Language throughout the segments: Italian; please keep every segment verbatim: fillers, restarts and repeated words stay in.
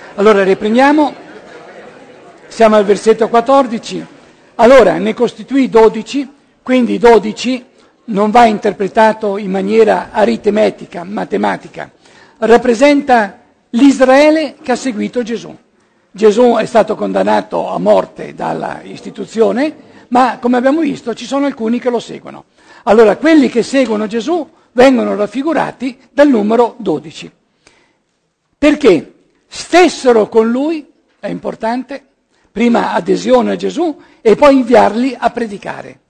Allora riprendiamo, siamo al versetto quattordici. Allora ne costituì dodici, quindi dodici non va interpretato in maniera aritmetica, matematica, rappresenta l'Israele che ha seguito Gesù. Gesù è stato condannato a morte dalla istituzione, ma come abbiamo visto ci sono alcuni che lo seguono. Allora quelli che seguono Gesù vengono raffigurati dal numero dodici. Perché stessero con lui, è importante, prima adesione a Gesù e poi inviarli a predicare.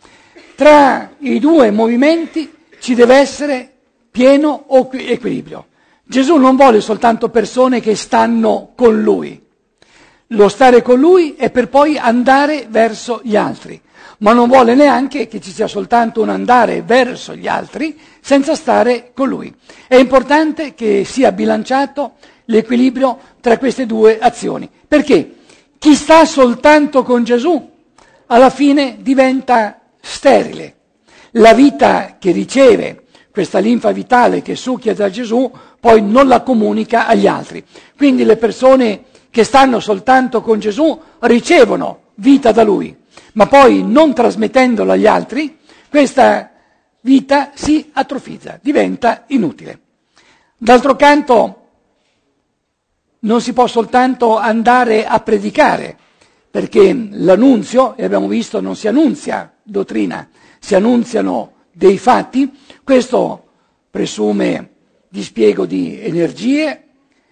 Tra i due movimenti ci deve essere pieno equilibrio. Gesù non vuole soltanto persone che stanno con lui. Lo stare con lui è per poi andare verso gli altri, ma non vuole neanche che ci sia soltanto un andare verso gli altri senza stare con lui. È importante che sia bilanciato l'equilibrio tra queste due azioni, perché chi sta soltanto con Gesù alla fine diventa sterile. La vita che riceve, questa linfa vitale che succhia da Gesù, poi non la comunica agli altri. Quindi le persone che stanno soltanto con Gesù ricevono vita da Lui, ma poi non trasmettendola agli altri, questa vita si atrofizza, diventa inutile. D'altro canto, non si può soltanto andare a predicare, perché l'annunzio, e abbiamo visto, non si annunzia dottrina, si annunziano dei fatti. Questo presume dispiego di energie,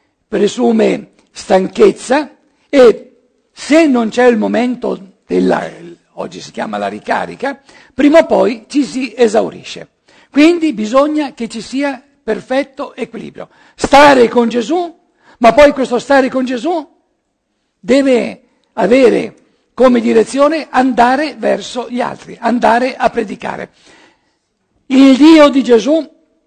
presume stanchezza e se non c'è il momento della, oggi si chiama la ricarica, prima o poi ci si esaurisce. Quindi bisogna che ci sia perfetto equilibrio. Stare con Gesù, ma poi questo stare con Gesù deve avere come direzione andare verso gli altri, andare a predicare. Il Dio di Gesù,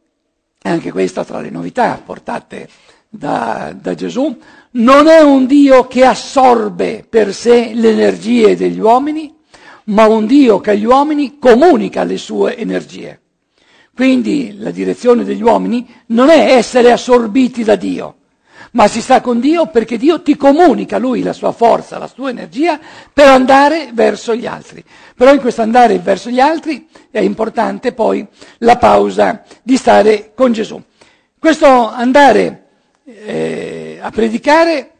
e anche questa tra le novità portate da, da Gesù, non è un Dio che assorbe per sé le energie degli uomini, ma un Dio che agli uomini comunica le sue energie. Quindi la direzione degli uomini non è essere assorbiti da Dio, ma si sta con Dio perché Dio ti comunica Lui la sua forza, la sua energia per andare verso gli altri. Però in questo andare verso gli altri è importante poi la pausa di stare con Gesù. Questo andare eh, a predicare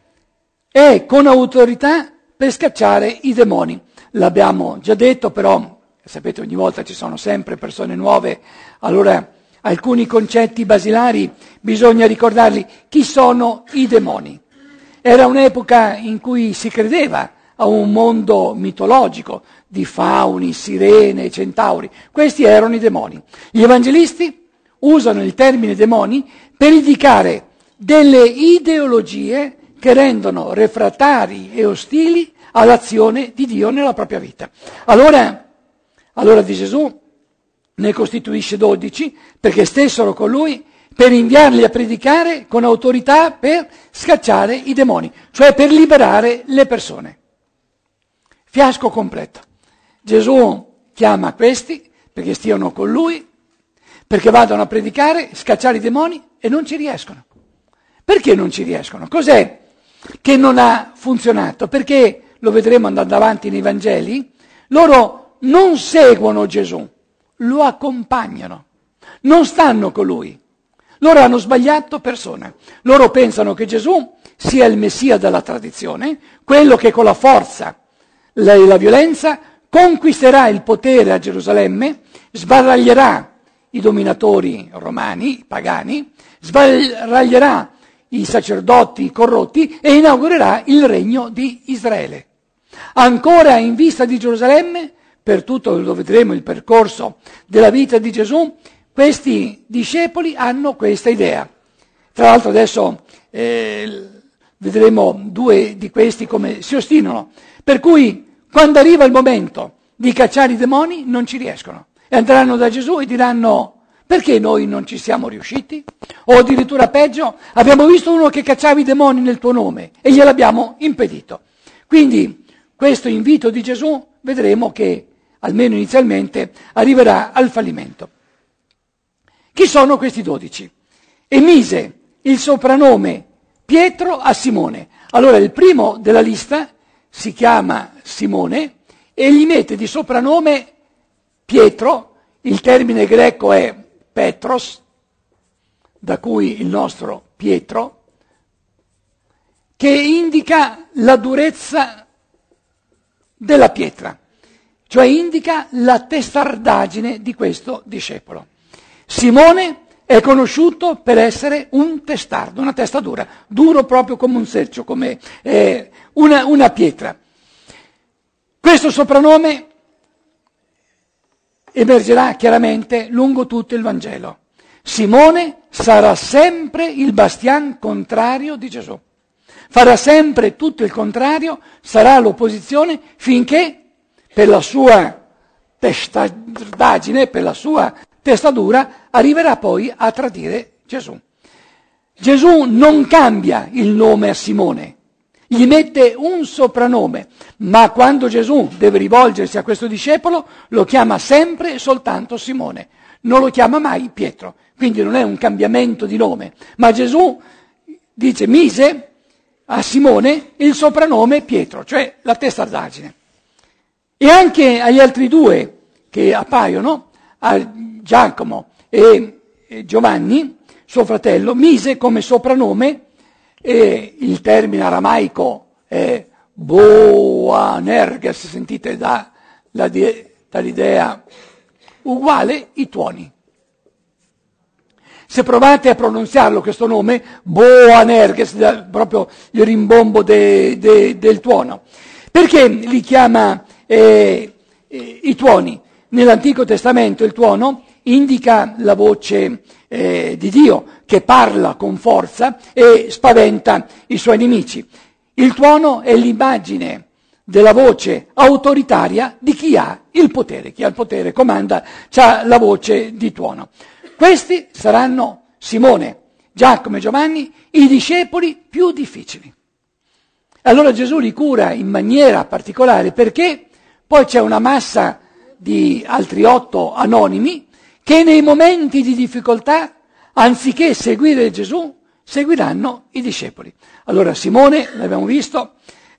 è con autorità per scacciare i demoni. L'abbiamo già detto, però sapete ogni volta ci sono sempre persone nuove, allora alcuni concetti basilari bisogna ricordarli. Chi sono i demoni? Era un'epoca in cui si credeva a un mondo mitologico di fauni, sirene, centauri. Questi erano i demoni. Gli evangelisti usano il termine demoni per indicare delle ideologie che rendono refrattari e ostili all'azione di Dio nella propria vita. Allora, allora di Gesù ne costituisce dodici, perché stessero con lui per inviarli a predicare con autorità per scacciare i demoni, cioè per liberare le persone. Fiasco completo. Gesù chiama questi perché stiano con lui, perché vadano a predicare, scacciare i demoni e non ci riescono. Perché non ci riescono? Cos'è che non ha funzionato? Perché, lo vedremo andando avanti nei Vangeli, loro non seguono Gesù, lo accompagnano, non stanno con lui. Loro hanno sbagliato persona. Loro pensano che Gesù sia il Messia della tradizione, quello che con la forza e la, la violenza conquisterà il potere a Gerusalemme, sbaraglierà i dominatori romani, i pagani, sbaraglierà i sacerdoti corrotti e inaugurerà il regno di Israele. Ancora in vista di Gerusalemme, per tutto lo vedremo il percorso della vita di Gesù, questi discepoli hanno questa idea. Tra l'altro adesso eh, vedremo due di questi come si ostinano. Per cui quando arriva il momento di cacciare i demoni non ci riescono. E andranno da Gesù e diranno: perché noi non ci siamo riusciti? O addirittura peggio, abbiamo visto uno che cacciava i demoni nel tuo nome e gliel'abbiamo impedito. Quindi questo invito di Gesù vedremo che almeno inizialmente arriverà al fallimento. Chi sono questi dodici? E mise il soprannome Pietro a Simone. Allora il primo della lista si chiama Simone e gli mette di soprannome Pietro, il termine greco è Petros, da cui il nostro Pietro, che indica la durezza della pietra, cioè indica la testardaggine di questo discepolo. Simone è conosciuto per essere un testardo, una testa dura, duro proprio come un selcio, come eh, una, una pietra. Questo soprannome emergerà chiaramente lungo tutto il Vangelo. Simone sarà sempre il bastian contrario di Gesù. Farà sempre tutto il contrario, sarà l'opposizione finché per la sua testardaggine, per la sua testa dura, arriverà poi a tradire Gesù. Gesù non cambia il nome a Simone, gli mette un soprannome, ma quando Gesù deve rivolgersi a questo discepolo lo chiama sempre e soltanto Simone, non lo chiama mai Pietro, quindi non è un cambiamento di nome, ma Gesù dice, mise a Simone il soprannome Pietro, cioè la testardaggine. E anche agli altri due che appaiono, a Giacomo e Giovanni, suo fratello, mise come soprannome, e il termine aramaico è Boanerges, sentite da, la, dall'idea uguale, i tuoni. Se provate a pronunziarlo questo nome, Boanerges, proprio il rimbombo de, de, del tuono. Perché li chiama eh, eh, i tuoni? Nell'Antico Testamento il tuono indica la voce eh, di Dio che parla con forza e spaventa i suoi nemici. Il tuono è l'immagine della voce autoritaria di chi ha il potere. Chi ha il potere comanda, ha la voce di tuono. Questi saranno Simone, Giacomo e Giovanni, i discepoli più difficili. Allora Gesù li cura in maniera particolare perché poi c'è una massa di altri otto anonimi che nei momenti di difficoltà, anziché seguire Gesù, seguiranno i discepoli. Allora Simone, l'abbiamo visto,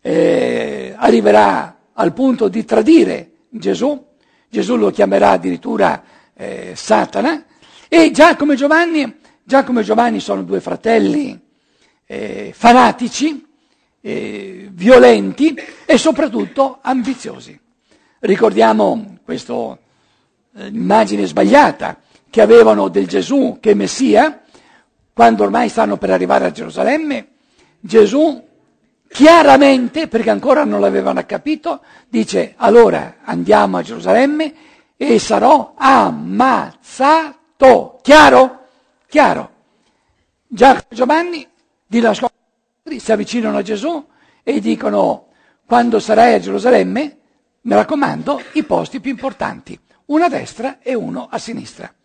eh, arriverà al punto di tradire Gesù, Gesù lo chiamerà addirittura eh, Satana, e Giacomo e Giovanni, Giacomo e Giovanni sono due fratelli eh, fanatici, eh, violenti e soprattutto ambiziosi. Ricordiamo questa eh, immagine sbagliata che avevano del Gesù che è Messia, quando ormai stanno per arrivare a Gerusalemme, Gesù chiaramente, perché ancora non l'avevano capito, dice allora andiamo a Gerusalemme e sarò ammazzato. Chiaro? Chiaro. Giacomo e Giovanni di nascosto si avvicinano a Gesù e dicono quando sarai a Gerusalemme, mi raccomando, i posti più importanti, uno a destra e uno a sinistra.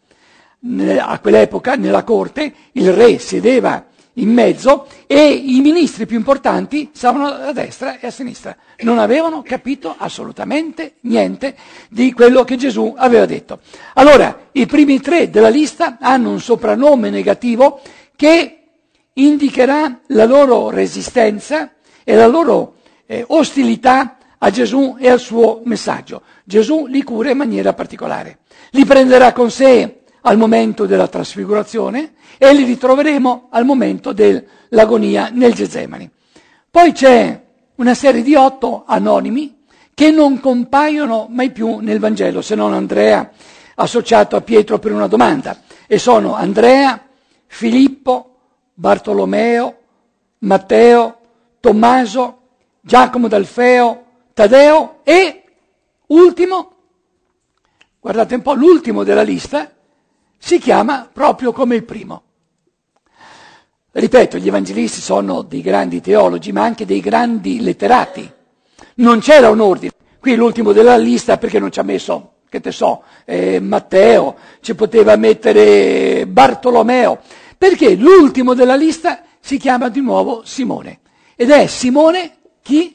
A quell'epoca, nella corte, il re sedeva in mezzo e i ministri più importanti stavano a destra e a sinistra. Non avevano capito assolutamente niente di quello che Gesù aveva detto. Allora, i primi tre della lista hanno un soprannome negativo che indicherà la loro resistenza e la loro eh, ostilità a Gesù e al suo messaggio. Gesù li cura in maniera particolare. Li prenderà con sé al momento della trasfigurazione e li ritroveremo al momento dell'agonia nel Getsemani. Poi c'è una serie di otto anonimi che non compaiono mai più nel Vangelo, se non Andrea associato a Pietro per una domanda, e sono Andrea, Filippo, Bartolomeo, Matteo, Tommaso, Giacomo d'Alfeo, Taddeo e, ultimo, guardate un po', l'ultimo della lista, si chiama proprio come il primo. Ripeto, gli evangelisti sono dei grandi teologi, ma anche dei grandi letterati. Non c'era un ordine. Qui l'ultimo della lista perché non ci ha messo, che te so, eh, Matteo, ci poteva mettere Bartolomeo, perché l'ultimo della lista si chiama di nuovo Simone. Ed è Simone chi?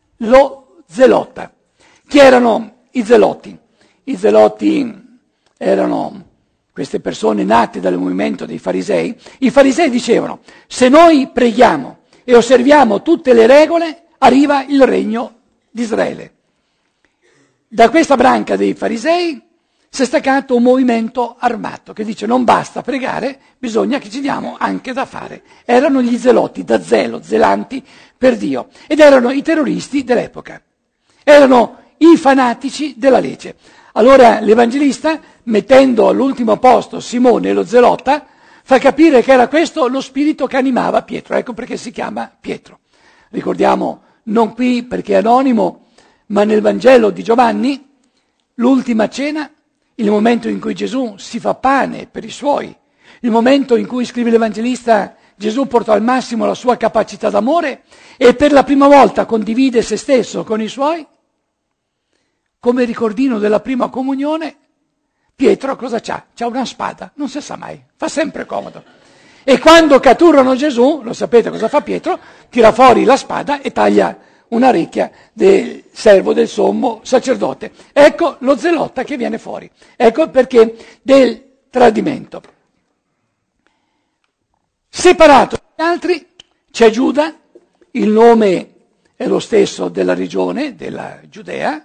Lo zelota. Chi erano i zeloti? I zeloti erano queste persone nate dal movimento dei farisei. I farisei dicevano, se noi preghiamo e osserviamo tutte le regole, arriva il regno di Israele. Da questa branca dei farisei si è staccato un movimento armato che dice non basta pregare, bisogna che ci diamo anche da fare. Erano gli zeloti, da zelo, zelanti per Dio, ed erano i terroristi dell'epoca, erano i fanatici della legge. Allora l'Evangelista, mettendo all'ultimo posto Simone lo zelota, fa capire che era questo lo spirito che animava Pietro, ecco perché si chiama Pietro. Ricordiamo, non qui perché è anonimo, ma nel Vangelo di Giovanni, l'ultima cena, il momento in cui Gesù si fa pane per i suoi, il momento in cui, scrive l'Evangelista, Gesù portò al massimo la sua capacità d'amore e per la prima volta condivide se stesso con i suoi, come ricordino della prima comunione, Pietro cosa c'ha? C'ha una spada, non si sa mai, fa sempre comodo. E quando catturano Gesù, lo sapete cosa fa Pietro? Tira fuori la spada e taglia un'orecchia del servo del sommo sacerdote. Ecco lo zelota che viene fuori. Ecco perché del tradimento. Separato dagli altri c'è Giuda, il nome è lo stesso della regione, della Giudea.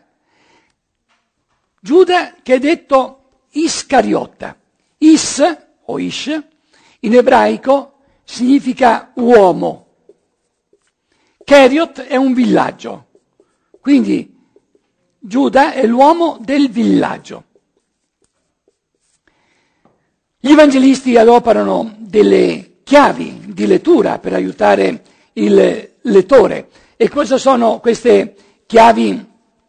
Giuda che è detto Iscariotta. Is, o Ish, in ebraico significa uomo. Keriot è un villaggio, quindi Giuda è l'uomo del villaggio. Gli evangelisti adoperano delle chiavi di lettura per aiutare il lettore. E cosa sono queste chiavi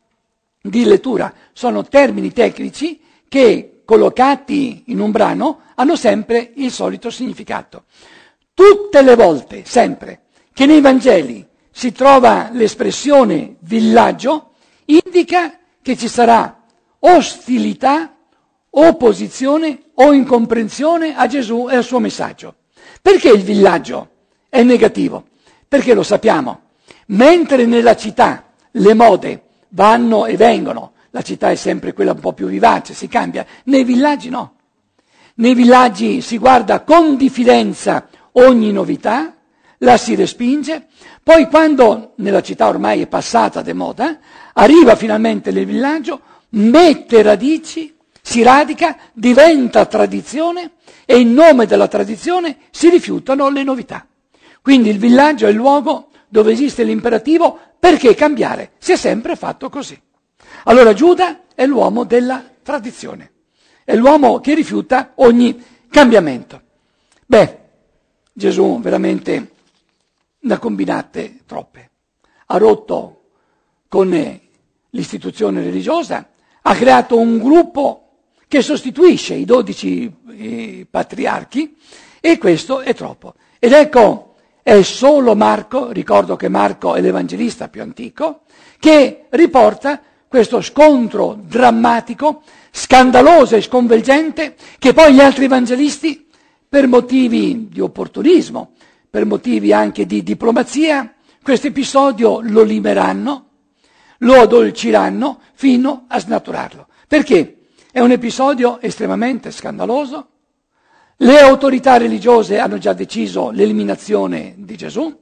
di lettura? Sono termini tecnici che, collocati in un brano, hanno sempre il solito significato. Tutte le volte, sempre, che nei Vangeli si trova l'espressione villaggio, indica che ci sarà ostilità, opposizione o incomprensione a Gesù e al suo messaggio. Perché il villaggio è negativo? Perché lo sappiamo, mentre nella città le mode vanno e vengono, la città è sempre quella un po' più vivace, si cambia, nei villaggi no. Nei villaggi si guarda con diffidenza ogni novità, la si respinge, poi quando nella città ormai è passata de moda, arriva finalmente nel villaggio, mette radici, si radica, diventa tradizione e in nome della tradizione si rifiutano le novità. Quindi il villaggio è il luogo dove esiste l'imperativo perché cambiare, si è sempre fatto così. Allora Giuda è l'uomo della tradizione, è l'uomo che rifiuta ogni cambiamento. Beh, Gesù veramente ne ha combinate troppe. Ha rotto con l'istituzione religiosa, ha creato un gruppo che sostituisce i dodici eh, patriarchi e questo è troppo. Ed ecco, è solo Marco, ricordo che Marco è l'evangelista più antico, che riporta questo scontro drammatico, scandaloso e sconvolgente che poi gli altri evangelisti, per motivi di opportunismo, per motivi anche di diplomazia, questo episodio lo limeranno, lo addolciranno fino a snaturarlo. Perché? È un episodio estremamente scandaloso. Le autorità religiose hanno già deciso l'eliminazione di Gesù.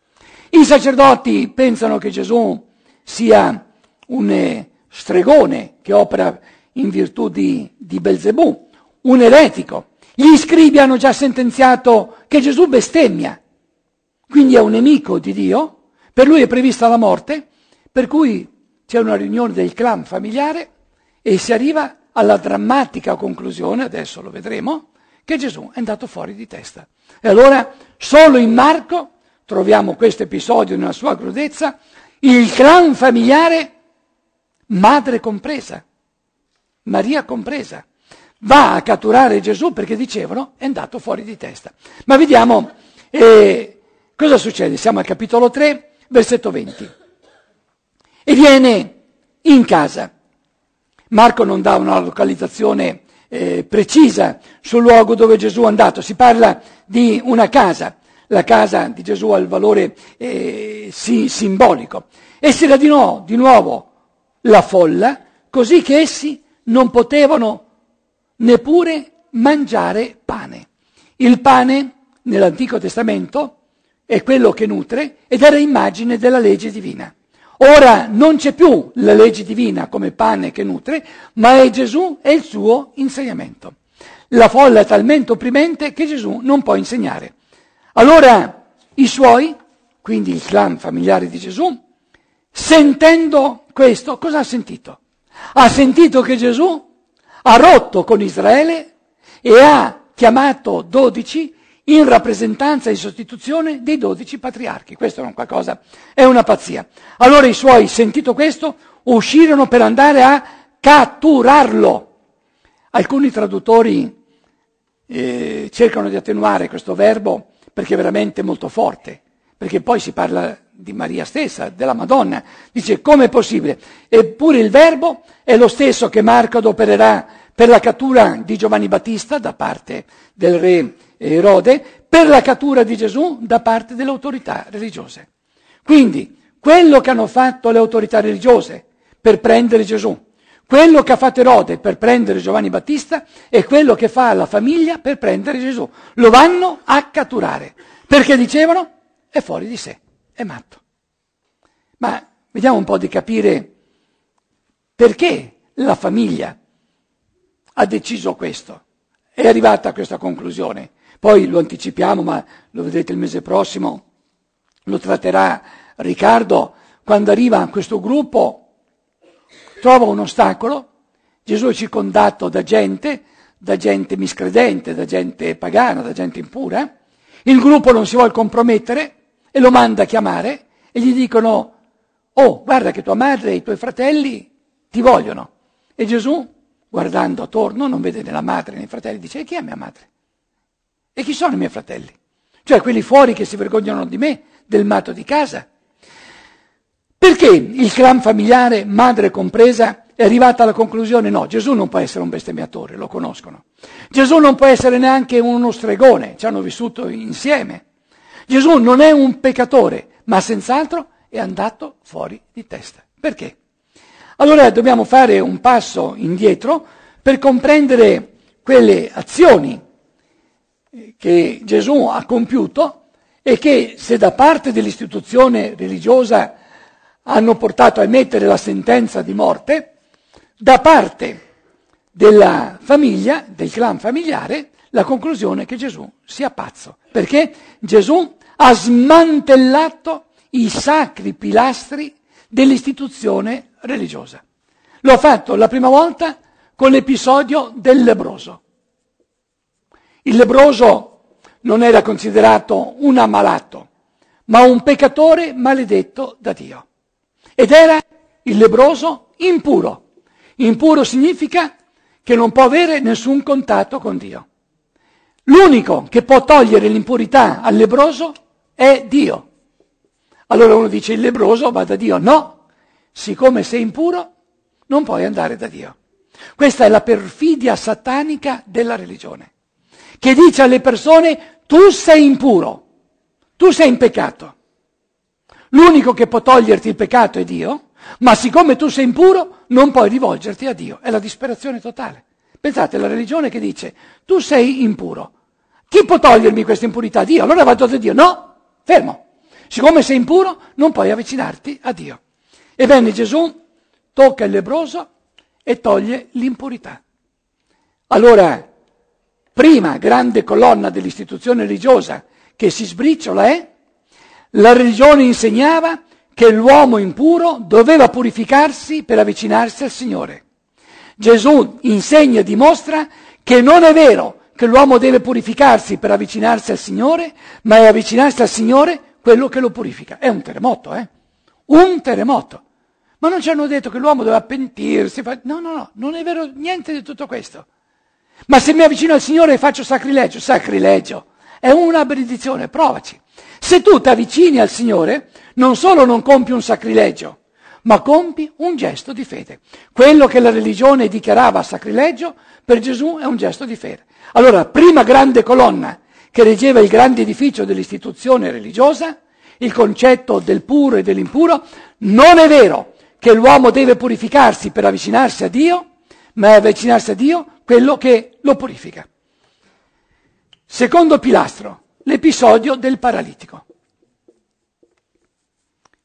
I sacerdoti pensano che Gesù sia un stregone che opera in virtù di, di Belzebù, un eretico. Gli scribi hanno già sentenziato che Gesù bestemmia, quindi è un nemico di Dio, per lui è prevista la morte, per cui c'è una riunione del clan familiare e si arriva alla drammatica conclusione, adesso lo vedremo, che Gesù è andato fuori di testa. E allora solo in Marco troviamo questo episodio nella sua crudezza, il clan familiare, madre compresa, Maria compresa, va a catturare Gesù perché dicevano è andato fuori di testa. Ma vediamo eh, cosa succede. Siamo al capitolo tre, versetto venti. E viene in casa. Marco non dà una localizzazione eh, precisa sul luogo dove Gesù è andato. Si parla di una casa. La casa di Gesù ha il valore eh, sì, simbolico. E si radunò di nuovo la folla, così che essi non potevano neppure mangiare pane. Il pane nell'Antico Testamento è quello che nutre ed era immagine della legge divina. Ora non c'è più la legge divina come pane che nutre, ma è Gesù e il suo insegnamento. La folla è talmente opprimente che Gesù non può insegnare. Allora i suoi, quindi il clan familiare di Gesù, sentendo questo, cosa ha sentito? Ha sentito che Gesù ha rotto con Israele e ha chiamato dodici in rappresentanza e in sostituzione dei dodici patriarchi. Questo è un qualcosa, è una pazzia. Allora i suoi, sentito questo, uscirono per andare a catturarlo. Alcuni traduttori eh, cercano di attenuare questo verbo perché è veramente molto forte, perché poi si parla di Maria stessa, della Madonna. Dice, come è possibile? Eppure il verbo è lo stesso che Marco adopererà per la cattura di Giovanni Battista da parte del re Erode, per la cattura di Gesù da parte delle autorità religiose. Quindi, quello che hanno fatto le autorità religiose per prendere Gesù, quello che ha fatto Erode per prendere Giovanni Battista e quello che fa la famiglia per prendere Gesù, lo vanno a catturare, perché dicevano è fuori di sé, è matto. Ma vediamo un po' di capire perché la famiglia ha deciso questo, è arrivata a questa conclusione. Poi lo anticipiamo, ma lo vedrete il mese prossimo, lo tratterà Riccardo, quando arriva questo gruppo, trova un ostacolo, Gesù è circondato da gente, da gente miscredente, da gente pagana, da gente impura, il gruppo non si vuole compromettere e lo manda a chiamare e gli dicono, oh, guarda che tua madre e i tuoi fratelli ti vogliono. E Gesù, guardando attorno, non vede né la madre né i fratelli, dice, e chi è mia madre? E chi sono i miei fratelli? Cioè quelli fuori che si vergognano di me, del matto di casa. Perché il clan familiare, madre compresa, è arrivata alla conclusione, no, Gesù non può essere un bestemmiatore, lo conoscono. Gesù non può essere neanche uno stregone, ci hanno vissuto insieme. Gesù non è un peccatore, ma senz'altro è andato fuori di testa. Perché? Allora dobbiamo fare un passo indietro per comprendere quelle azioni che Gesù ha compiuto e che se da parte dell'istituzione religiosa hanno portato a emettere la sentenza di morte, da parte della famiglia, del clan familiare, la conclusione è che Gesù sia pazzo, perché Gesù ha smantellato i sacri pilastri dell'istituzione religiosa. L'ho fatto la prima volta con l'episodio del lebbroso. Il lebbroso non era considerato un ammalato, ma un peccatore maledetto da Dio. Ed era il lebbroso impuro. Impuro significa che non può avere nessun contatto con Dio. L'unico che può togliere l'impurità al lebbroso è Dio. Allora uno dice il lebbroso va da Dio. No, siccome sei impuro non puoi andare da Dio. Questa è la perfidia satanica della religione, che dice alle persone tu sei impuro, tu sei in peccato. L'unico che può toglierti il peccato è Dio, ma siccome tu sei impuro non puoi rivolgerti a Dio. È la disperazione totale. Pensate, la religione che dice tu sei impuro. Chi può togliermi questa impurità? Dio. Allora vado da Dio. No, fermo. Siccome sei impuro non puoi avvicinarti a Dio. Ebbene Gesù tocca il lebbroso e toglie l'impurità. Allora, prima grande colonna dell'istituzione religiosa che si sbriciola è la religione insegnava che l'uomo impuro doveva purificarsi per avvicinarsi al Signore. Gesù insegna e dimostra che non è vero che l'uomo deve purificarsi per avvicinarsi al Signore, ma è avvicinarsi al Signore quello che lo purifica. È un terremoto, eh? Un terremoto. Ma non ci hanno detto che l'uomo doveva pentirsi. Fa... No, no, no, non è vero niente di tutto questo. Ma se mi avvicino al Signore e faccio sacrilegio, sacrilegio, è una benedizione, provaci. Se tu ti avvicini al Signore, non solo non compi un sacrilegio, ma compi un gesto di fede. Quello che la religione dichiarava sacrilegio, per Gesù è un gesto di fede. Allora, prima grande colonna che reggeva il grande edificio dell'istituzione religiosa, il concetto del puro e dell'impuro, non è vero che l'uomo deve purificarsi per avvicinarsi a Dio, ma è avvicinarsi a Dio quello che lo purifica. Secondo pilastro, l'episodio del paralitico.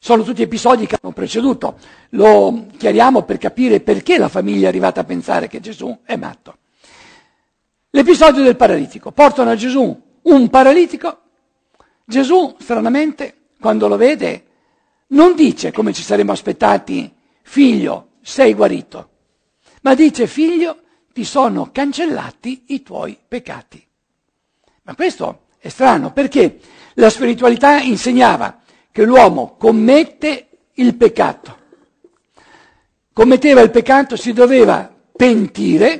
Sono tutti episodi che hanno preceduto. Lo chiariamo per capire perché la famiglia è arrivata a pensare che Gesù è matto. L'episodio del paralitico. Portano a Gesù un paralitico. Gesù, stranamente, quando lo vede, non dice, come ci saremmo aspettati, figlio, sei guarito, ma dice, figlio, ti sono cancellati i tuoi peccati. Ma questo è strano, perché la spiritualità insegnava che l'uomo commette il peccato. Commetteva il peccato, si doveva pentire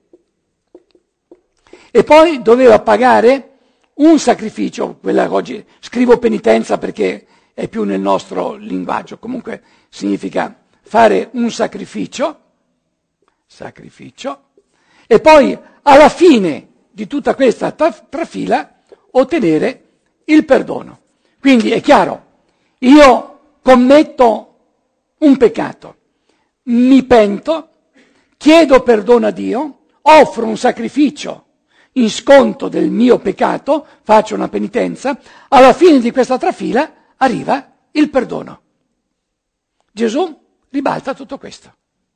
e poi doveva pagare un sacrificio, quella che oggi scrivo penitenza perché è più nel nostro linguaggio, comunque significa fare un sacrificio, sacrificio, e poi alla fine di tutta questa trafila ottenere il perdono. Quindi è chiaro, io commetto un peccato, mi pento, chiedo perdono a Dio, offro un sacrificio in sconto del mio peccato, faccio una penitenza, alla fine di questa trafila arriva il perdono. Gesù ribalta tutto questo.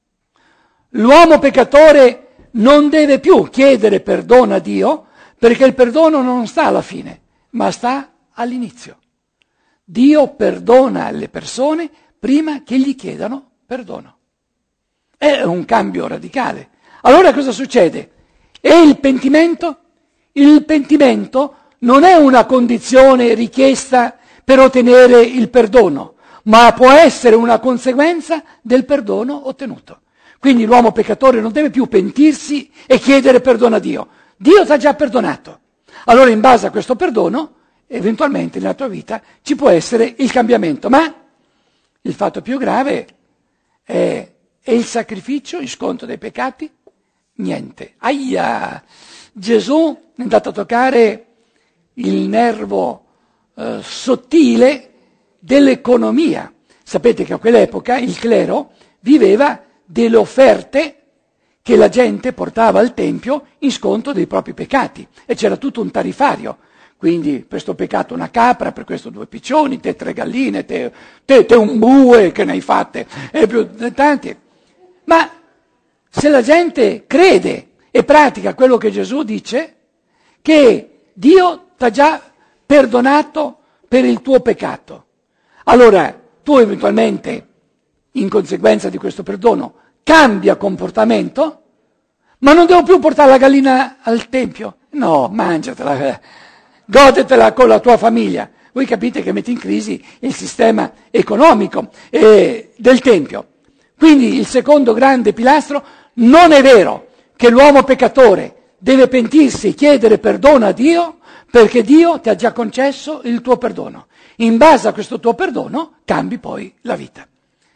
L'uomo peccatore non deve più chiedere perdono a Dio, perché il perdono non sta alla fine, ma sta all'inizio. Dio perdona le persone prima che gli chiedano perdono. È un cambio radicale. Allora cosa succede? E il pentimento? Il pentimento non è una condizione richiesta per ottenere il perdono, ma può essere una conseguenza del perdono ottenuto. Quindi l'uomo peccatore non deve più pentirsi e chiedere perdono a Dio. Dio ti ha già perdonato. Allora in base a questo perdono, eventualmente nella tua vita ci può essere il cambiamento. Ma il fatto più grave è, è il sacrificio in sconto dei peccati? Niente. Aia! Gesù è andato a toccare il nervo eh, sottile dell'economia. Sapete che a quell'epoca il clero viveva delle offerte che la gente portava al Tempio in sconto dei propri peccati. E c'era tutto un tariffario. Quindi per questo peccato una capra, per questo due piccioni, te tre galline, te, te, te un bue che ne hai fatte, e più tanti. Ma se la gente crede e pratica quello che Gesù dice, che Dio ti ha già perdonato per il tuo peccato, allora tu eventualmente, in conseguenza di questo perdono, cambia comportamento, ma non devo più portare la gallina al Tempio. No, mangiatela, godetela con la tua famiglia. Voi capite che mette in crisi il sistema economico eh, del Tempio. Quindi il secondo grande pilastro: non è vero che l'uomo peccatore deve pentirsi e chiedere perdono a Dio, perché Dio ti ha già concesso il tuo perdono. In base a questo tuo perdono cambi poi la vita.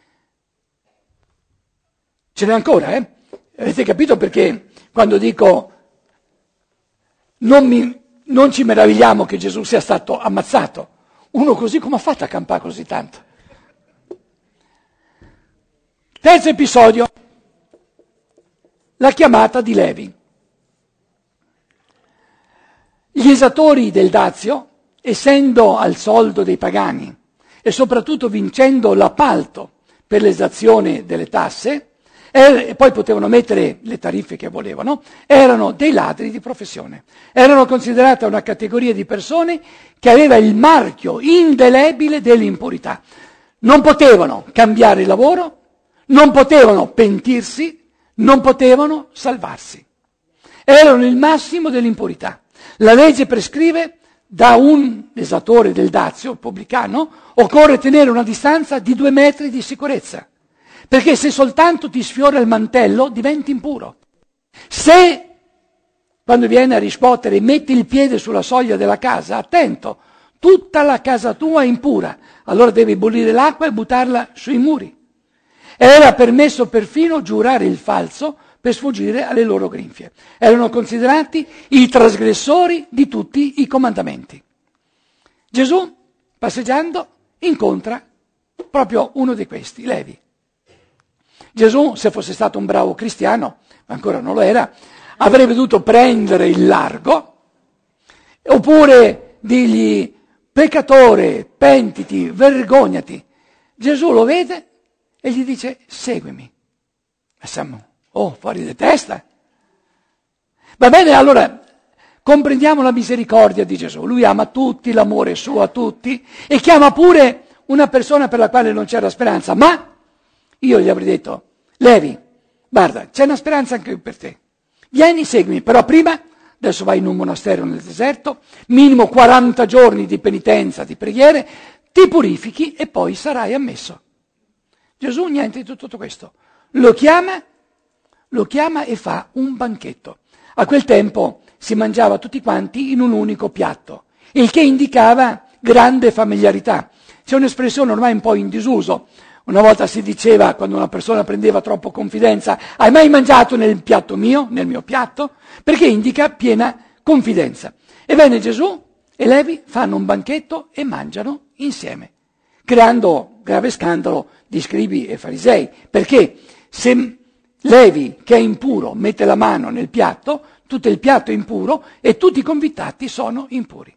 Ce n'è ancora, eh? Avete capito perché quando dico non, mi, non ci meravigliamo che Gesù sia stato ammazzato? Uno così come ha fatto a campare così tanto? Terzo episodio, la chiamata di Levi. Gli esattori del dazio, essendo al soldo dei pagani e soprattutto vincendo l'appalto per l'esazione delle tasse, e poi potevano mettere le tariffe che volevano, erano dei ladri di professione. Erano considerate una categoria di persone che aveva il marchio indelebile dell'impurità. Non potevano cambiare il lavoro, non potevano pentirsi, non potevano salvarsi. Erano il massimo dell'impurità. La legge prescrive, da un esattore del dazio, pubblicano, occorre tenere una distanza di due metri di sicurezza. Perché se soltanto ti sfiora il mantello, diventi impuro. Se, quando viene a riscuotere, metti il piede sulla soglia della casa, attento, tutta la casa tua è impura, allora devi bollire l'acqua e buttarla sui muri. Era permesso perfino giurare il falso per sfuggire alle loro grinfie. Erano considerati i trasgressori di tutti i comandamenti. Gesù, passeggiando, incontra proprio uno di questi, Levi. Gesù, se fosse stato un bravo cristiano, ma ancora non lo era, avrebbe dovuto prendere il largo, oppure dirgli: peccatore, pentiti, vergognati. Gesù lo vede e gli dice seguimi. Ma siamo, oh, fuori di testa. Va bene, allora comprendiamo la misericordia di Gesù. Lui ama tutti, l'amore è suo a tutti e chiama pure una persona per la quale non c'era speranza. Ma io gli avrei detto, Levi, guarda, c'è una speranza anche per te. Vieni, seguimi, però prima, adesso vai in un monastero nel deserto, minimo quaranta giorni di penitenza, di preghiere, ti purifichi e poi sarai ammesso. Gesù niente di tutto questo. Lo chiama, lo chiama e fa un banchetto. A quel tempo si mangiava tutti quanti in un unico piatto, il che indicava grande familiarità. C'è un'espressione ormai un po' in disuso. Una volta si diceva, quando una persona prendeva troppo confidenza, hai mai mangiato nel piatto mio, nel mio piatto? Perché indica piena confidenza. Ebbene, Gesù e Levi fanno un banchetto e mangiano insieme, creando grave scandalo di scribi e farisei, perché se Levi, che è impuro, mette la mano nel piatto, tutto il piatto è impuro e tutti i convitati sono impuri.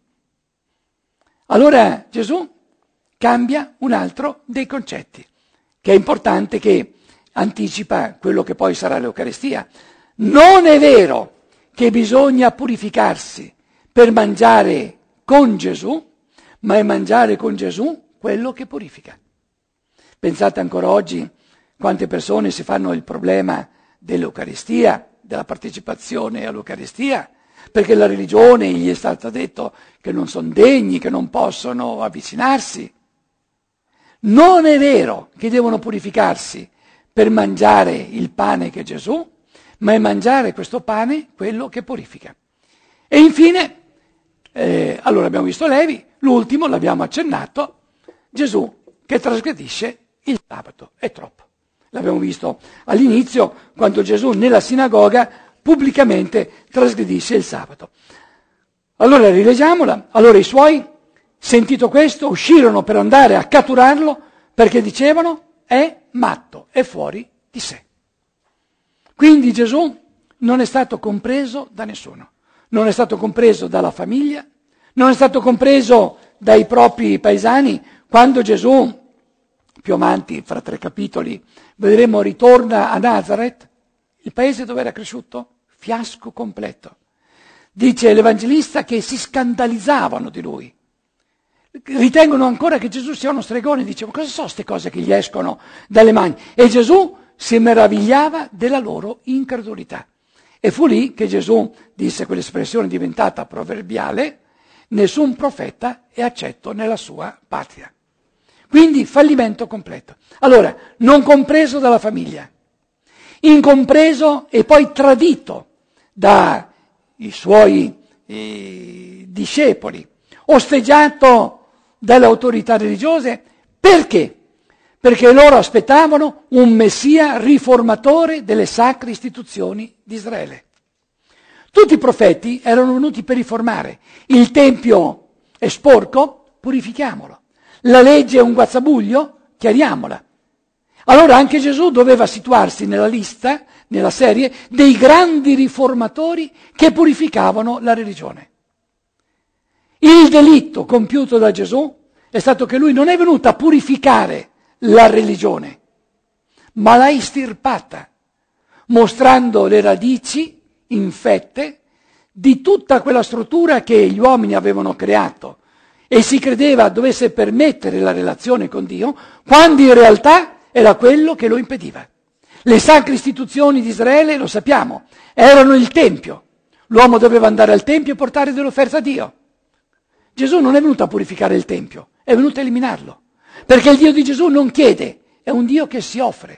Allora Gesù cambia un altro dei concetti, che è importante, che anticipa quello che poi sarà l'Eucaristia. Non è vero che bisogna purificarsi per mangiare con Gesù, ma è mangiare con Gesù quello che purifica. Pensate ancora oggi quante persone si fanno il problema dell'Eucaristia, della partecipazione all'Eucaristia, perché la religione gli è stato detto che non sono degni, che non possono avvicinarsi. Non è vero che devono purificarsi per mangiare il pane che è Gesù, ma è mangiare questo pane quello che purifica. E infine, eh, allora abbiamo visto Levi, l'ultimo l'abbiamo accennato, Gesù che trasgredisce il sabato. È troppo. L'abbiamo visto all'inizio, quando Gesù nella sinagoga pubblicamente trasgredisce il sabato. Allora rileggiamola. Allora i suoi, sentito questo, uscirono per andare a catturarlo, perché dicevano è matto, è fuori di sé. Quindi Gesù non è stato compreso da nessuno, non è stato compreso dalla famiglia, non è stato compreso dai propri paesani. Quando Gesù, più avanti, fra tre capitoli, vedremo, ritorna a Nazareth, il paese dove era cresciuto, fiasco completo. Dice l'Evangelista che si scandalizzavano di lui. Ritengono ancora che Gesù sia uno stregone, dice, ma cosa sono queste cose che gli escono dalle mani? E Gesù si meravigliava della loro incredulità. E fu lì che Gesù disse quell'espressione diventata proverbiale, nessun profeta è accetto nella sua patria. Quindi fallimento completo. Allora, non compreso dalla famiglia, incompreso e poi tradito dai suoi eh, discepoli, osteggiato dalle autorità religiose. Perché? Perché loro aspettavano un Messia riformatore delle sacre istituzioni di Israele. Tutti i profeti erano venuti per riformare. Il Tempio è sporco, purifichiamolo. La legge è un guazzabuglio, chiariamola. Allora anche Gesù doveva situarsi nella lista, nella serie, dei grandi riformatori che purificavano la religione. Il delitto compiuto da Gesù è stato che lui non è venuto a purificare la religione, ma l'ha estirpata, mostrando le radici infette di tutta quella struttura che gli uomini avevano creato e si credeva dovesse permettere la relazione con Dio, quando in realtà era quello che lo impediva. Le sacre istituzioni di Israele, lo sappiamo, erano il Tempio. L'uomo doveva andare al Tempio e portare dell'offerta a Dio. Gesù non è venuto a purificare il Tempio, è venuto a eliminarlo. Perché il Dio di Gesù non chiede, è un Dio che si offre.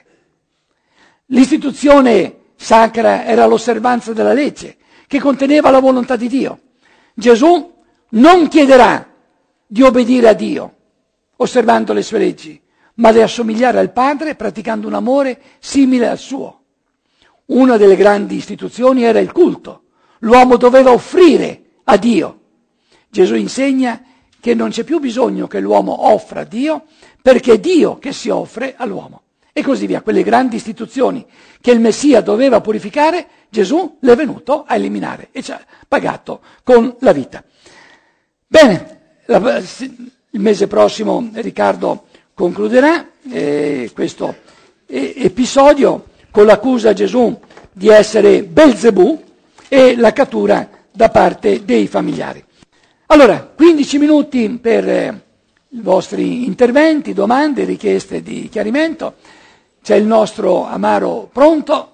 L'istituzione sacra era l'osservanza della legge, che conteneva la volontà di Dio. Gesù non chiederà di obbedire a Dio, osservando le sue leggi, ma di assomigliare al Padre praticando un amore simile al suo. Una delle grandi istituzioni era il culto. L'uomo doveva offrire a Dio. Gesù insegna che non c'è più bisogno che l'uomo offra a Dio, perché è Dio che si offre all'uomo. E così via. Quelle grandi istituzioni che il Messia doveva purificare, Gesù l'è venuto a eliminare e ci ha pagato con la vita. Bene, il mese prossimo Riccardo concluderà eh, questo eh, episodio con l'accusa a Gesù di essere Belzebù e la cattura da parte dei familiari. Allora, quindici minuti per eh, i vostri interventi, domande, richieste di chiarimento. C'è il nostro Amaro pronto.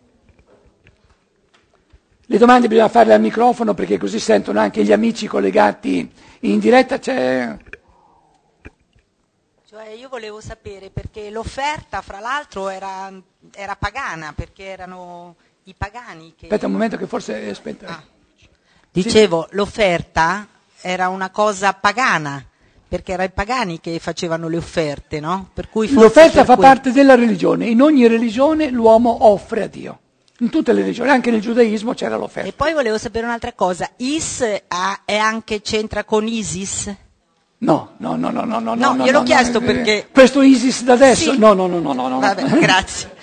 Le domande bisogna farle al microfono perché così sentono anche gli amici collegati in diretta. C'è... Cioè io volevo sapere perché l'offerta, fra l'altro, era, era pagana, perché erano i pagani che... Aspetta un momento che forse... Aspetta. Ah. Dicevo, sì. L'offerta era una cosa pagana, perché erano i pagani che facevano le offerte, no? Per cui forse l'offerta per fa cui... parte della religione. In ogni religione l'uomo offre a Dio. In tutte le religioni, anche nel giudaismo c'era l'offerta. E poi volevo sapere un'altra cosa. Is ha, è anche c'entra con Isis? No, no, no, no, no, no. No, no gliel'ho no, chiesto no, perché... Questo ISIS da adesso? Sì. No, no, no, no, no, no. Vabbè, grazie.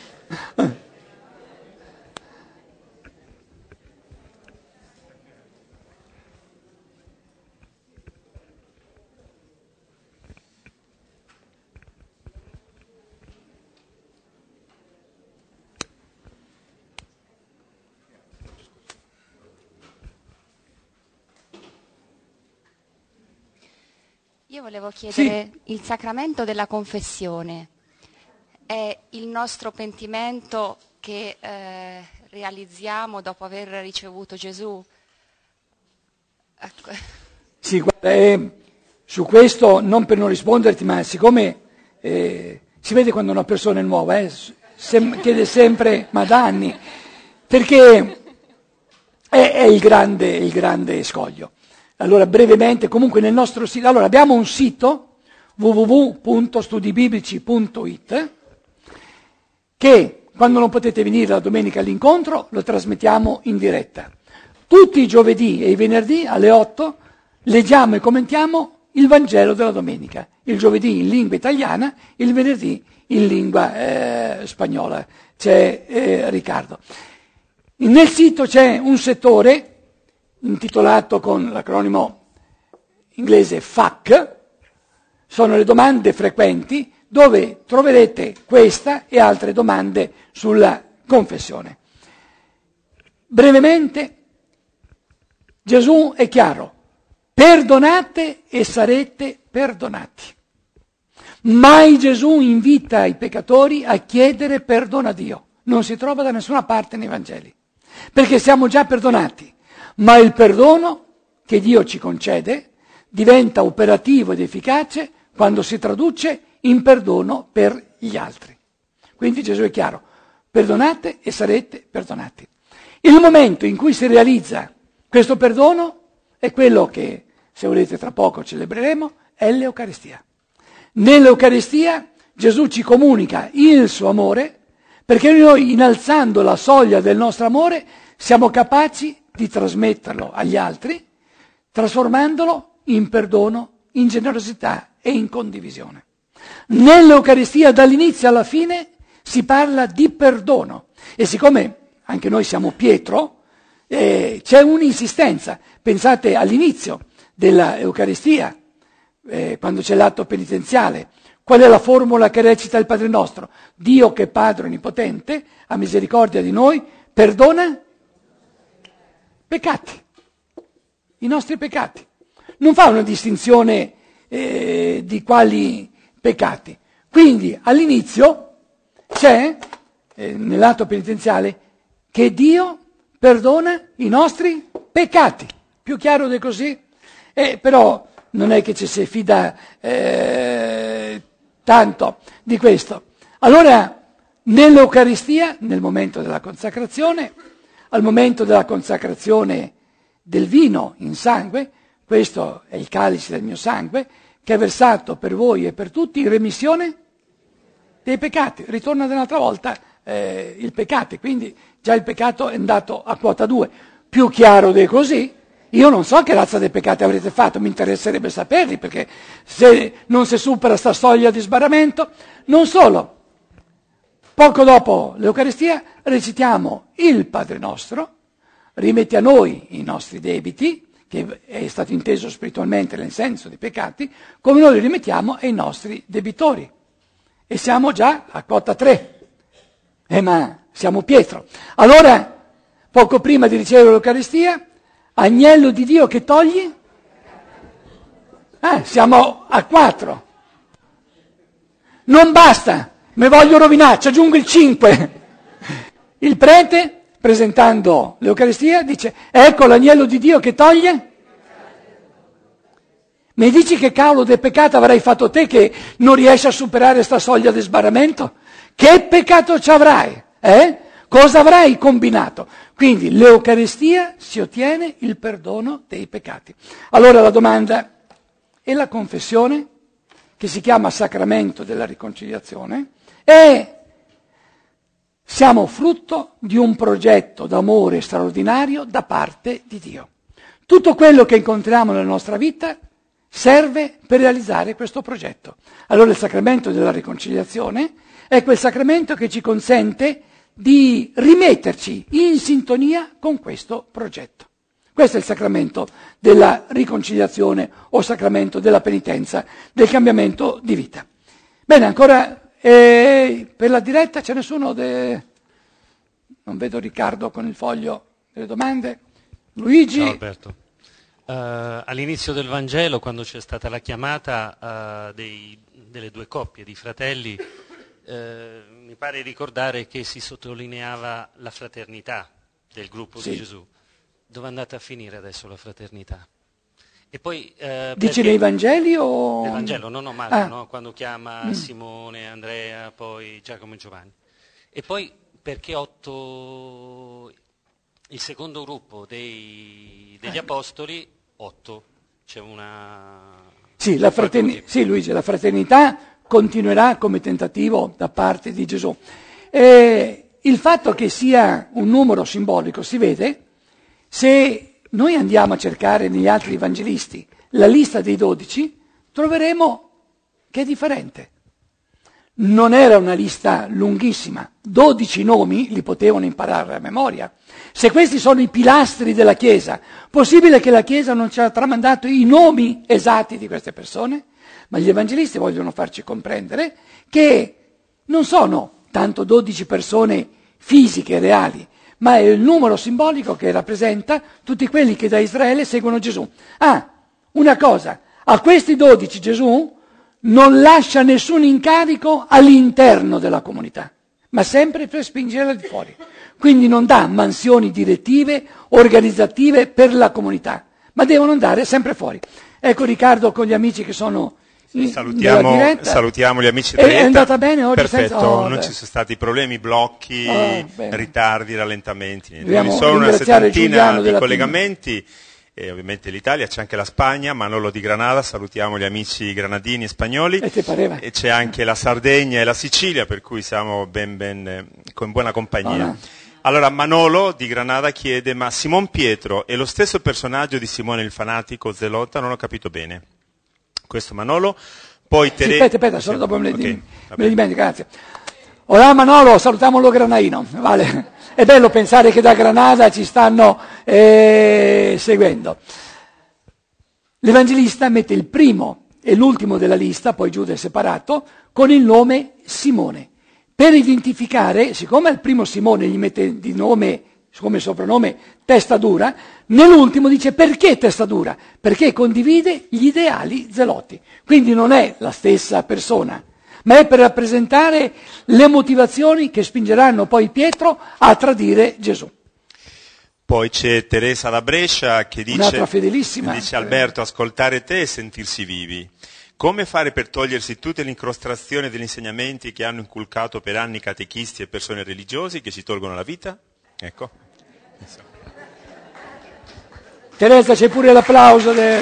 Io volevo chiedere, Sì. Il sacramento della confessione è il nostro pentimento che eh, realizziamo dopo aver ricevuto Gesù? Ecco. Sì, guarda, eh, su questo non per non risponderti, ma siccome eh, si vede quando una persona è nuova, eh, sem- chiede sempre, ma da anni, perché è, è il grande, il grande scoglio. Allora, brevemente, comunque nel nostro sito, allora abbiamo un sito w w w punto studi biblici punto i t che quando non potete venire la domenica all'incontro lo trasmettiamo in diretta. Tutti i giovedì e i venerdì alle otto leggiamo e commentiamo il Vangelo della domenica, il giovedì in lingua italiana, il venerdì in lingua eh, spagnola. C'è eh, Riccardo. Nel sito c'è un settore intitolato con l'acronimo inglese F A Q, sono le domande frequenti, dove troverete questa e altre domande sulla confessione. Brevemente, Gesù è chiaro, perdonate e sarete perdonati. Mai Gesù invita i peccatori a chiedere perdono a Dio, non si trova da nessuna parte nei Vangeli, perché siamo già perdonati. Ma il perdono che Dio ci concede diventa operativo ed efficace quando si traduce in perdono per gli altri. Quindi Gesù è chiaro, perdonate e sarete perdonati. Il momento in cui si realizza questo perdono è quello che, se volete tra poco celebreremo, è l'Eucaristia. Nell'Eucaristia Gesù ci comunica il suo amore, perché noi, innalzando la soglia del nostro amore, siamo capaci di trasmetterlo agli altri, trasformandolo in perdono, in generosità e in condivisione. Nell'Eucaristia, dall'inizio alla fine, si parla di perdono. E siccome anche noi siamo Pietro, eh, c'è un'insistenza. Pensate all'inizio dell'Eucaristia, eh, quando c'è l'atto penitenziale. Qual è la formula che recita il Padre nostro? Dio che è Padre Onnipotente, ha misericordia di noi, perdona peccati, i nostri peccati. Non fa una distinzione eh, di quali peccati. Quindi all'inizio c'è, eh, nell'atto penitenziale, che Dio perdona i nostri peccati. Più chiaro di così? Eh, però non è che ci si fida eh, tanto di questo. Allora, nell'Eucaristia, nel momento della consacrazione, al momento della consacrazione del vino in sangue, questo è il calice del mio sangue, che è versato per voi e per tutti in remissione dei peccati. Ritorna un'altra volta eh, il peccato, quindi già il peccato è andato a quota due. Più chiaro di così, io non so che razza dei peccati avrete fatto, mi interesserebbe saperli, perché se non si supera sta soglia di sbarramento, non solo. Poco dopo l'Eucaristia recitiamo il Padre nostro, rimetti a noi i nostri debiti, che è stato inteso spiritualmente nel senso dei peccati, come noi li rimettiamo ai nostri debitori. E siamo già a quota tre. Eh ma siamo Pietro. Allora, poco prima di ricevere l'Eucaristia, agnello di Dio che togli? Eh, siamo a quattro. Non basta, me voglio rovinare, ci aggiungo il cinque. Il prete, presentando l'Eucaristia, dice, ecco l'agnello di Dio che toglie. Mi dici che cavolo del peccato avrai fatto te che non riesci a superare sta soglia di sbarramento? Che peccato ci avrai? Eh? Cosa avrai combinato? Quindi l'Eucaristia si ottiene il perdono dei peccati. Allora la domanda, e la confessione, che si chiama sacramento della riconciliazione, è siamo frutto di un progetto d'amore straordinario da parte di Dio. Tutto quello che incontriamo nella nostra vita serve per realizzare questo progetto. Allora il sacramento della riconciliazione è quel sacramento che ci consente di rimetterci in sintonia con questo progetto. Questo è il sacramento della riconciliazione o sacramento della penitenza, del cambiamento di vita. Bene, ancora eh, per la diretta c'è nessuno? De... Non vedo Riccardo con il foglio delle domande. Luigi? Ciao Alberto. Uh, all'inizio del Vangelo, quando c'è stata la chiamata uh, dei, delle due coppie di fratelli, uh, mi pare ricordare che si sottolineava la fraternità del gruppo sì. di Gesù. Dove è andata a finire adesso la fraternità? E poi, uh, Dici nei Vangeli o... Nel Vangelo, no, no, Marco, ah. no? Quando chiama mm. Simone, Andrea, poi Giacomo e Giovanni. E poi perché otto... Il secondo gruppo dei, degli eh. apostoli, otto, c'è una... Sì, la fraterni... sì, Luigi, la fraternità continuerà come tentativo da parte di Gesù. E il fatto che sia un numero simbolico si vede se noi andiamo a cercare negli altri evangelisti la lista dei dodici, troveremo che è differente. Non era una lista lunghissima, dodici nomi li potevano imparare a memoria. Se questi sono i pilastri della Chiesa, possibile che la Chiesa non ci ha tramandato i nomi esatti di queste persone? Ma gli evangelisti vogliono farci comprendere che non sono tanto dodici persone fisiche, reali, ma è il numero simbolico che rappresenta tutti quelli che da Israele seguono Gesù. Ah, una cosa, a questi dodici Gesù non lascia nessun incarico all'interno della comunità, ma sempre per spingerla di fuori. Quindi non dà mansioni direttive, organizzative per la comunità, ma devono andare sempre fuori. Ecco Riccardo con gli amici che sono sì, salutiamo, salutiamo gli amici della diretta. È andata bene oggi? Perfetto, senza... oh, non beh. ci sono stati problemi, blocchi, oh, ritardi, rallentamenti. Dobbiamo Sono una settantina di della collegamenti. E ovviamente l'Italia, c'è anche la Spagna, Manolo di Granada, salutiamo gli amici granadini e spagnoli, e, te pareva? E c'è anche la Sardegna e la Sicilia, per cui siamo ben ben con buona compagnia. Oh, no. Allora Manolo di Granada chiede, ma Simon Pietro è lo stesso personaggio di Simone il fanatico zelota? Non ho capito bene. Questo Manolo, poi Teresa... Sì, aspetta, aspetta, solo dopo me le, okay, me le dimentico, grazie. Ora Manolo, salutiamolo granaino, vale. È bello pensare che da Granada ci stanno eh, seguendo. L'Evangelista mette il primo e l'ultimo della lista, poi Giuda è separato, con il nome Simone. Per identificare, siccome al primo Simone gli mette di nome, come soprannome, testa dura, nell'ultimo dice perché testa dura? Perché condivide gli ideali zeloti. Quindi non è la stessa persona, ma è per rappresentare le motivazioni che spingeranno poi Pietro a tradire Gesù. Poi c'è Teresa da Brescia che dice, un'altra fedelissima. Dice Alberto, ascoltare te e sentirsi vivi. Come fare per togliersi tutte le incrostazioni degli insegnamenti che hanno inculcato per anni catechisti e persone religiosi che ci tolgono la vita? Ecco. Teresa, c'è pure l'applauso. De...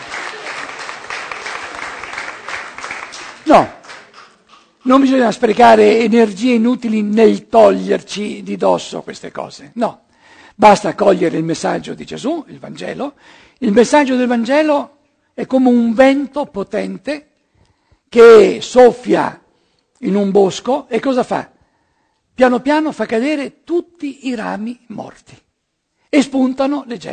No. Non bisogna sprecare energie inutili nel toglierci di dosso queste cose, no. Basta cogliere il messaggio di Gesù, il Vangelo. Il messaggio del Vangelo è come un vento potente che soffia in un bosco e cosa fa? Piano piano fa cadere tutti i rami morti e spuntano le gemme.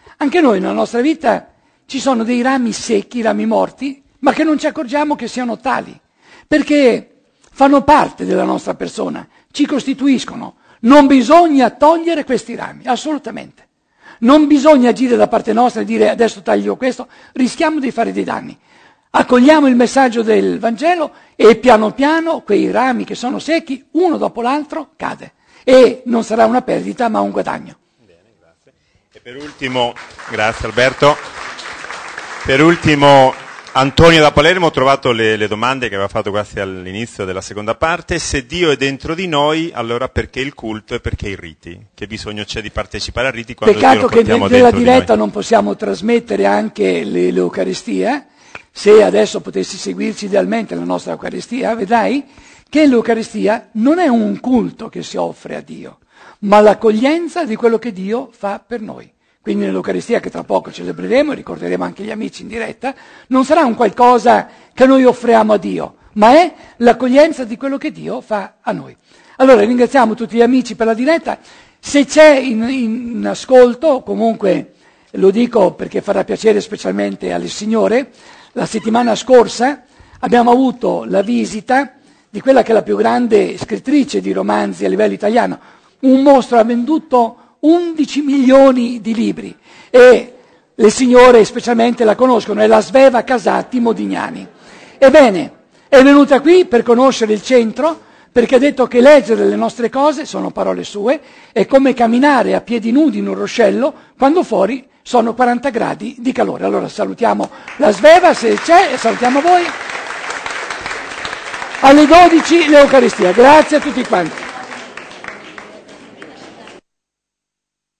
Anche noi nella nostra vita ci sono dei rami secchi, rami morti, ma che non ci accorgiamo che siano tali, perché fanno parte della nostra persona, ci costituiscono. Non bisogna togliere questi rami, assolutamente. Non bisogna agire da parte nostra e dire adesso taglio questo, rischiamo di fare dei danni. Accogliamo il messaggio del Vangelo e piano piano quei rami che sono secchi, uno dopo l'altro, cade. E non sarà una perdita, ma un guadagno. Bene, grazie. E per ultimo, grazie Alberto, per ultimo Antonio da Palermo, ho trovato le, le domande che aveva fatto quasi all'inizio della seconda parte. Se Dio è dentro di noi, allora perché il culto e perché i riti? Che bisogno c'è di partecipare a riti quando Dio lo Peccato che portiamo nella dentro di diretta noi? non possiamo trasmettere anche le- l'Eucaristia. Se adesso potessi seguirci idealmente la nostra Eucaristia, vedrai che l'Eucaristia non è un culto che si offre a Dio, ma l'accoglienza di quello che Dio fa per noi. Quindi nell'Eucaristia, che tra poco celebreremo e ricorderemo anche gli amici in diretta, non sarà un qualcosa che noi offriamo a Dio, ma è l'accoglienza di quello che Dio fa a noi. Allora ringraziamo tutti gli amici per la diretta. Se c'è in, in ascolto, comunque lo dico perché farà piacere specialmente alle signore, la settimana scorsa abbiamo avuto la visita di quella che è la più grande scrittrice di romanzi a livello italiano. Un mostro, ha venduto undici milioni di libri e le signore specialmente la conoscono, è la Sveva Casati Modignani. Ebbene, è venuta qui per conoscere il centro, perché ha detto che leggere le nostre cose, sono parole sue, è come camminare a piedi nudi in un ruscello quando fuori sono quaranta gradi di calore. Allora salutiamo la Sveva se c'è e salutiamo voi. Alle dodici l'Eucaristia. Grazie a tutti quanti.